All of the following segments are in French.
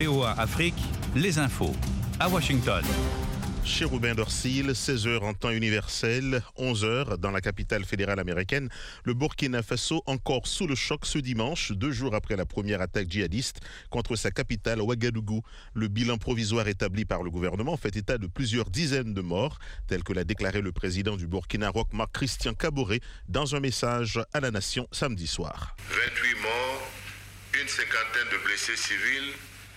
VOA Afrique, les infos, à Washington. Chez Robin Dorsil, 16h en temps universel, 11h dans la capitale fédérale américaine. Le Burkina Faso encore sous le choc ce dimanche, 2 jours après la première attaque djihadiste contre sa capitale Ouagadougou. Le bilan provisoire établi par le gouvernement fait état de plusieurs dizaines de morts, tel que l'a déclaré le président du Burkina, Roch-Marc Christian Kaboré, dans un message à la nation samedi soir. 28 morts, une cinquantaine de blessés civils,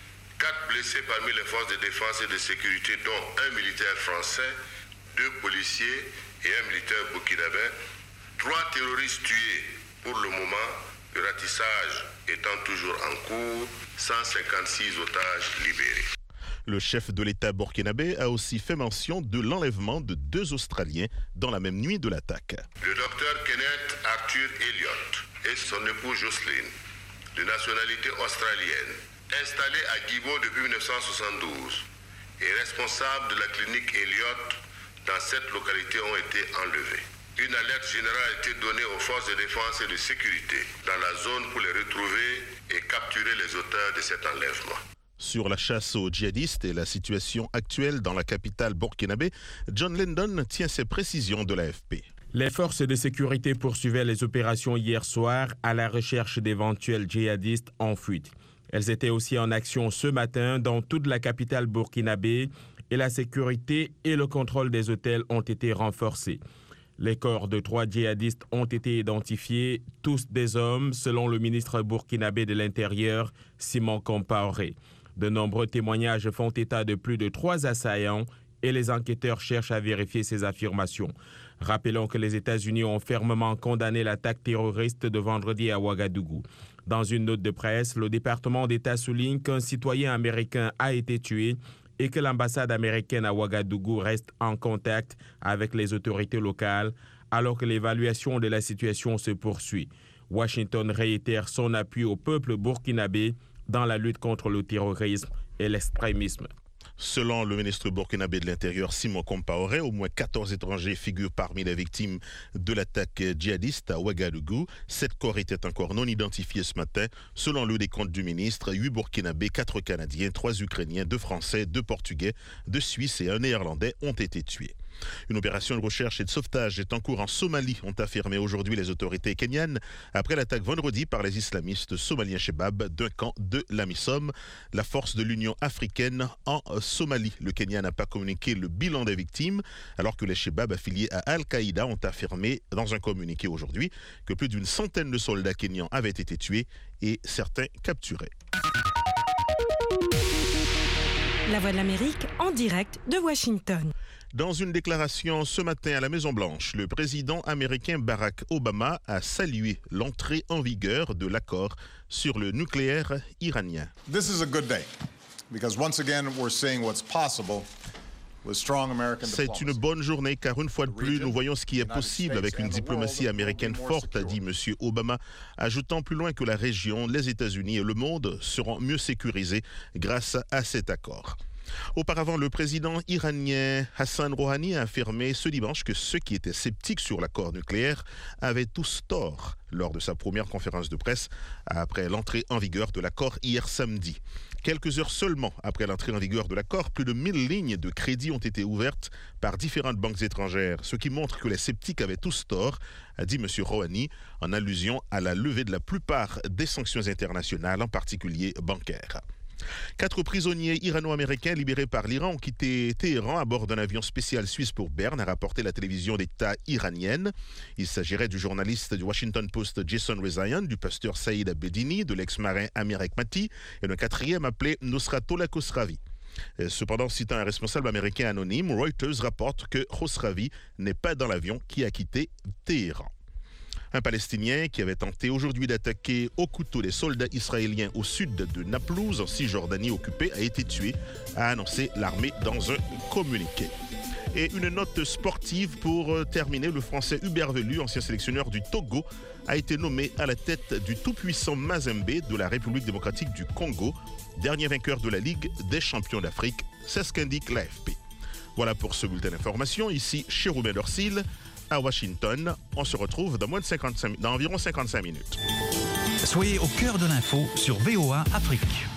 4 blessés parmi les forces de défense et de sécurité, dont un militaire français, 2 policiers et un militaire burkinabé, 3 terroristes tués pour le moment, le ratissage étant toujours en cours, 156 otages libérés. Le chef de l'État burkinabé a aussi fait mention de l'enlèvement de 2 Australiens dans la même nuit de l'attaque. Le docteur Kenneth Arthur Elliott et son épouse Jocelyne, de nationalité australienne, installé à Guibo depuis 1972 et responsable de la clinique Elliott dans cette localité ont été enlevés. Une alerte générale a été donnée aux forces de défense et de sécurité dans la zone pour les retrouver et capturer les auteurs de cet enlèvement. Sur la chasse aux djihadistes et la situation actuelle dans la capitale burkinabé, John Lendon tient ses précisions de l'AFP. Les forces de sécurité poursuivaient les opérations hier soir à la recherche d'éventuels djihadistes en fuite. Elles étaient aussi en action ce matin dans toute la capitale burkinabé et la sécurité et le contrôle des hôtels ont été renforcés. Les corps de 3 djihadistes ont été identifiés, tous des hommes, selon le ministre burkinabé de l'Intérieur, Simon Compaoré. De nombreux témoignages font état de plus de 3 assaillants et les enquêteurs cherchent à vérifier ces affirmations. Rappelons que les États-Unis ont fermement condamné l'attaque terroriste de vendredi à Ouagadougou. Dans une note de presse, le département d'État souligne qu'un citoyen américain a été tué et que l'ambassade américaine à Ouagadougou reste en contact avec les autorités locales alors que l'évaluation de la situation se poursuit. Washington réitère son appui au peuple burkinabé dans la lutte contre le terrorisme et l'extrémisme. Selon le ministre burkinabé de l'Intérieur, Simon Compaoré, au moins 14 étrangers figurent parmi les victimes de l'attaque djihadiste à Ouagadougou. 7 corps étaient encore non identifiés ce matin. Selon le décompte du ministre, 8 burkinabés, 4 Canadiens, 3 Ukrainiens, 2 Français, 2 Portugais, 2 Suisses et 1 Néerlandais ont été tués. Une opération de recherche et de sauvetage est en cours en Somalie, ont affirmé aujourd'hui les autorités kenyanes, après l'attaque vendredi par les islamistes somaliens Shebab d'un camp de l'Amisom, la force de l'Union africaine en Somalie. Le Kenya n'a pas communiqué le bilan des victimes, alors que les Shebab affiliés à Al-Qaïda ont affirmé dans un communiqué aujourd'hui que plus d'une centaine de soldats kenyans avaient été tués et certains capturés. La Voix de l'Amérique en direct de Washington. Dans une déclaration ce matin à la Maison-Blanche, le président américain Barack Obama a salué l'entrée en vigueur de l'accord sur le nucléaire iranien. This is a good day because once again we're seeing what's possible. C'est une bonne journée car une fois de plus, nous voyons ce qui est possible avec une diplomatie américaine forte, a dit M. Obama, ajoutant plus loin que la région, les États-Unis et le monde seront mieux sécurisés grâce à cet accord. Auparavant, le président iranien Hassan Rouhani a affirmé ce dimanche que ceux qui étaient sceptiques sur l'accord nucléaire avaient tous tort lors de sa première conférence de presse après l'entrée en vigueur de l'accord hier samedi. Quelques heures seulement après l'entrée en vigueur de l'accord, plus de 1000 lignes de crédit ont été ouvertes par différentes banques étrangères, ce qui montre que les sceptiques avaient tous tort, a dit M. Rouhani, en allusion à la levée de la plupart des sanctions internationales, en particulier bancaires. 4 prisonniers irano-américains libérés par l'Iran ont quitté Téhéran à bord d'un avion spécial suisse pour Berne, a rapporté la télévision d'État iranienne. Il s'agirait du journaliste du Washington Post Jason Rezaian, du pasteur Saïd Abedini, de l'ex-marin Amir Hekmati et d'un 4e appelé Nosratollah Khosravi. Cependant, citant un responsable américain anonyme, Reuters rapporte que Khosravi n'est pas dans l'avion qui a quitté Téhéran. Un Palestinien qui avait tenté aujourd'hui d'attaquer au couteau des soldats israéliens au sud de Naplouse, en Cisjordanie occupée, a été tué, a annoncé l'armée dans un communiqué. Et une note sportive pour terminer, le Français Hubert Velue, ancien sélectionneur du Togo, a été nommé à la tête du tout-puissant Mazembe de la République démocratique du Congo, dernier vainqueur de la Ligue des champions d'Afrique, c'est ce qu'indique l'AFP. Voilà pour ce bulletin d'information, ici chez Robin Dorsil. À Washington, on se retrouve dans environ 55 minutes. Soyez au cœur de l'info sur VOA Afrique.